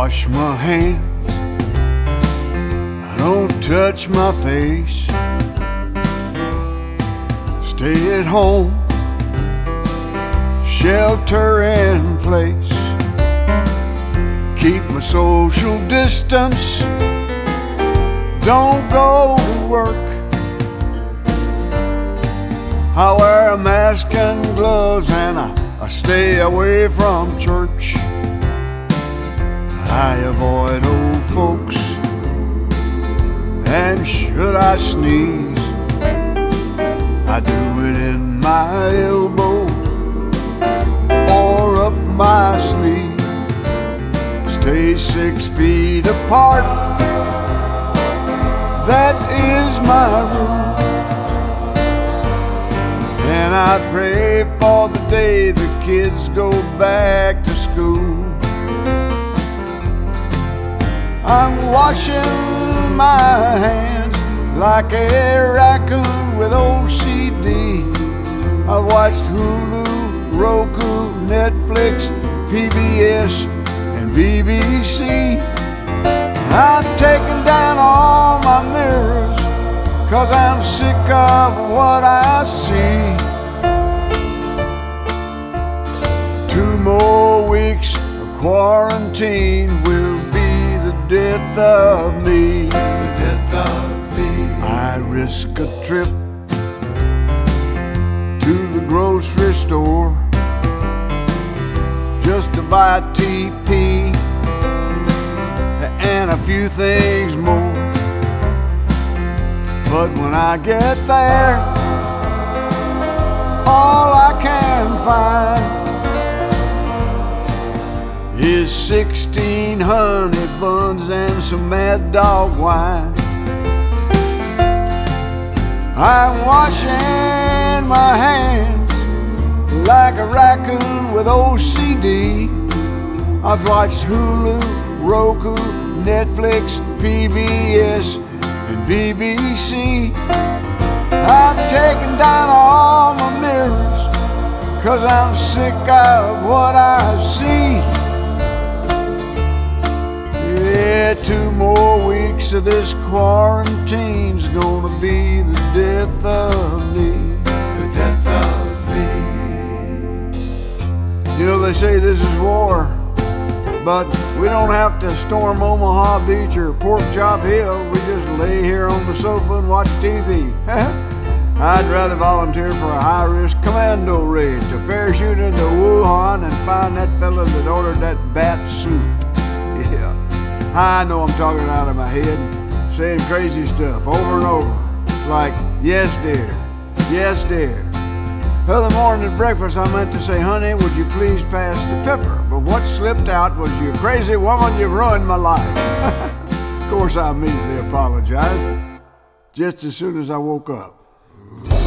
wash my hands, I don't touch my face. Stay at home, shelter in place. Keep my social distance, don't go to work. I wear a mask and gloves and I stay away from church. I avoid old folks, and should I sneeze, I do it in my elbow or up my sleeve. Stay 6 feet apart, that is my rule. And I pray for the day the kids go back to school. I'm washing my hands like a raccoon with OCD. I've watched Hulu, Roku, Netflix, PBS, and BBC. I've taken down all my mirrors, 'cause I'm sick of what I see. 2 more weeks of quarantine will be the death of me. The death of me. I risk a trip to the grocery store just to buy TP and a few things more. But when I get there, all I can find is 16 honey buns and some Mad Dog wine. I'm washing my hands like a raccoon with OCD. I've watched Hulu, Roku, Netflix, PBS, and BBC. I've taken down all my mirrors, 'cause I'm sick of what I see. Yeah, 2 more weeks of this quarantine's gonna be the death of me. The death of me. You know, they say this is war, but we don't have to storm Omaha Beach or Pork Chop Hill. We just lay here on the sofa and watch TV. I'd rather volunteer for a high-risk commando raid to parachute into Wuhan and find that fella that ordered that bat soup. Yeah, I know I'm talking out of my head, saying crazy stuff over and over, like, yes dear, yes dear. The other morning at breakfast I meant to say, honey, would you please pass the pepper? But what slipped out was, you crazy woman, you've ruined my life. Of course I immediately apologized, just as soon as I woke up.